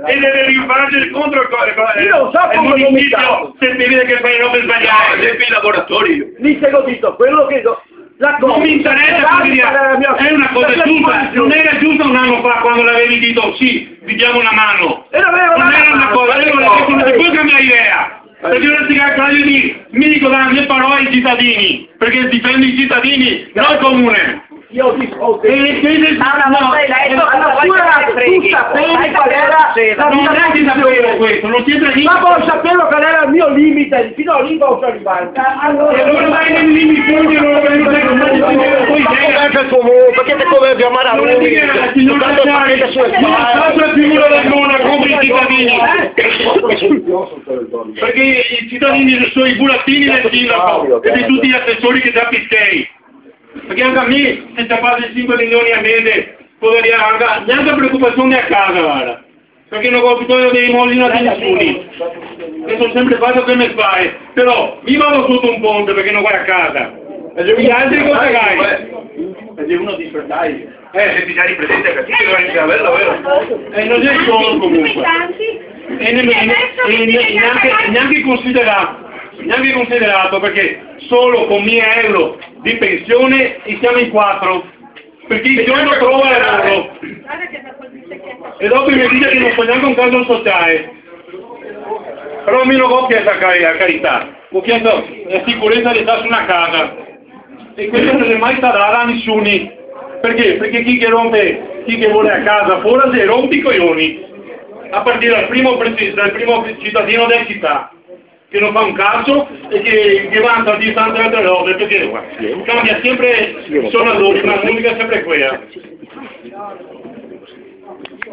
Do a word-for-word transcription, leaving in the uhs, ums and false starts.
e deve rifare contro il co- Io non so il come municipio se ti vede che fai robe sbagliate. Sempre i lavoratori. Mi sei capito, quello che... La Non mi interessa, quindi è una cosa giusta, non era giusto un anno fa quando l'avevi detto sì, vi diamo una mano. E non Non era una cosa, io non ti puoi cambiare idea. Perché ora ti cambio di, mi dico da le parole ai cittadini, perché difendi i cittadini, non il comune. Io dico, E che Ma una volta eletto, allora poi tu te ne freghi. sapevi qual era la non mia è che sapevo questo, non siete lì. ma poi sapevo qual era il mio limite, fino a lì posso arrivare. E allora vai nei limiti e non lo vedo che non ti poi Perché il tuo mondo, perché ti puoi chiamare a non lui? è che signor Cazzari, la figura del mondo contro i cittadini. Perché i cittadini sono i burattini del sindaco e di tutti gli assessori che già pischei. Perché anche a me, se ci fate cinque milioni a mese, potrei anche, neanche preoccupazione a casa, guarda. Perché non ho bisogno dei molini di nessuno. Io sono sempre fatto che mi fai. Però, io vado sotto un ponte perché non vai a casa. E gli altri cosa fai? E devono dispertare. Eh, se ti già ripresente che ti devono iniziare a vero, E non c'è solo comunque. E nemmeno, e neanche, neanche considerato. Neanche considerato perché solo con mille euro di pensione e siamo in quattro perché il giorno trova lavoro e dopo mi dite che non fa neanche un caso sociale, però mi non ho chiesto a carità, ho chiesto la sicurezza di stare su una casa e questo non è mai stato a nessuno. Perché? Perché chi che rompe, chi che vuole a casa fuori si rompe i coglioni a partire dal primo, dal primo cittadino della città che non fa un cazzo e che, che vanno a distanza altre robe, perché cambia sempre i suonatori, ma la musica è sempre quella.